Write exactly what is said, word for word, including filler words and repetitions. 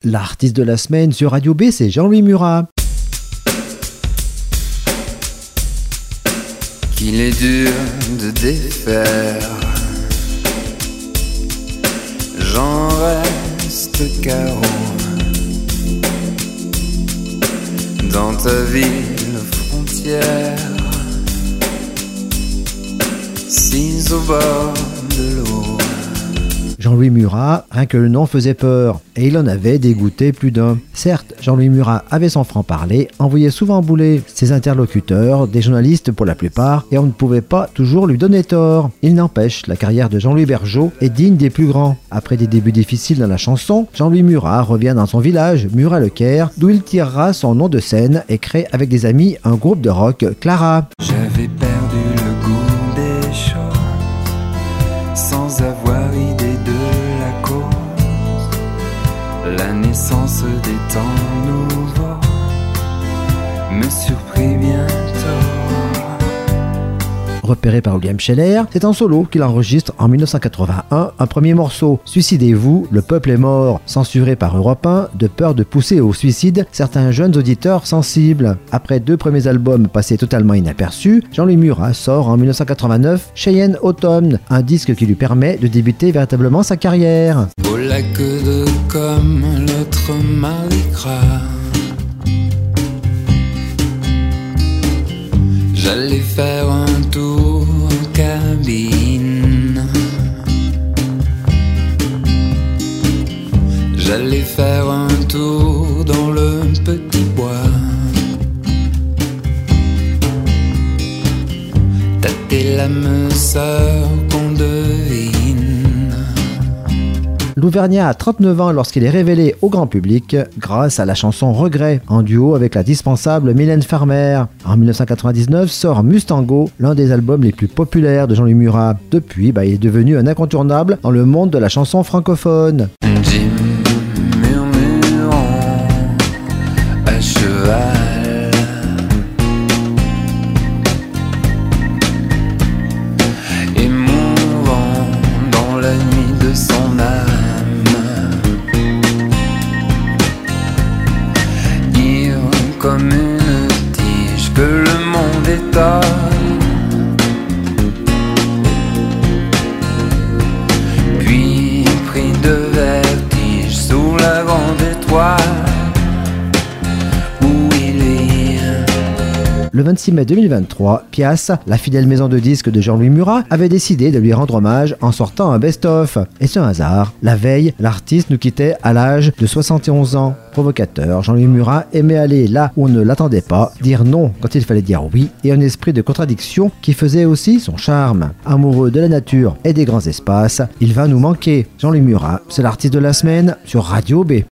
L'artiste de la semaine sur Radio B, c'est Jean-Louis Murat. Qu'il est dur de défaire, j'en reste carreau dans ta ville frontière, six au bord de l'eau. Jean-Louis Murat, rien que le nom faisait peur, et il en avait dégoûté plus d'un. Certes, Jean-Louis Murat avait son franc-parler, envoyait souvent bouler ses interlocuteurs, des journalistes pour la plupart, et on ne pouvait pas toujours lui donner tort. Il n'empêche, la carrière de Jean-Louis Bergeaud est digne des plus grands. Après des débuts difficiles dans la chanson, Jean-Louis Murat revient dans son village, Murat-le-Caire, d'où il tirera son nom de scène et crée avec des amis un groupe de rock, Clara. J'avais perdu le goût des choses, sans avoir idée de la cause, la naissance des temps nouveaux me surprit bientôt. Repéré par William Scheller, c'est en solo qu'il enregistre en dix-neuf cent quatre-vingt-un un premier morceau, Suicidez-vous, le peuple est mort, censuré par Europe un, de peur de pousser au suicide certains jeunes auditeurs sensibles. Après deux premiers albums passés totalement inaperçus, Jean-Louis Murat sort en dix-neuf cent quatre-vingt-neuf Cheyenne Automne, un disque qui lui permet de débuter véritablement sa carrière. Au lac de comme l'autre Maricra, j'allais faire un tour en cabine, j'allais faire un tour dans le petit bois, tâter l'âme sœur qu'on devine. L'Auvergnat a trente-neuf ans lorsqu'il est révélé au grand public grâce à la chanson Regret, en duo avec la dispensable Mylène Farmer. En dix-neuf cent quatre-vingt-dix-neuf sort Mustango, l'un des albums les plus populaires de Jean-Louis Murat. Depuis, bah, il est devenu un incontournable dans le monde de la chanson francophone. Jim murmurant à cheval, émouvant dans la nuit de son âme, comme une tige que le monde étale, puis pris de vertige sous la grande étoile où il vit. Le vingt-six mai deux mille vingt-trois, Pias, la fidèle maison de disques de Jean-Louis Murat, avait décidé de lui rendre hommage en sortant un best-of. Et c'est un hasard, la veille, l'artiste nous quittait à l'âge de soixante et onze ans. Provocateur, Jean-Louis Murat aimait aller là où on ne l'attendait pas, dire non quand il fallait dire oui, et un esprit de contradiction qui faisait aussi son charme. Amoureux de la nature et des grands espaces, il va nous manquer. Jean-Louis Murat, c'est l'artiste de la semaine sur Radio B.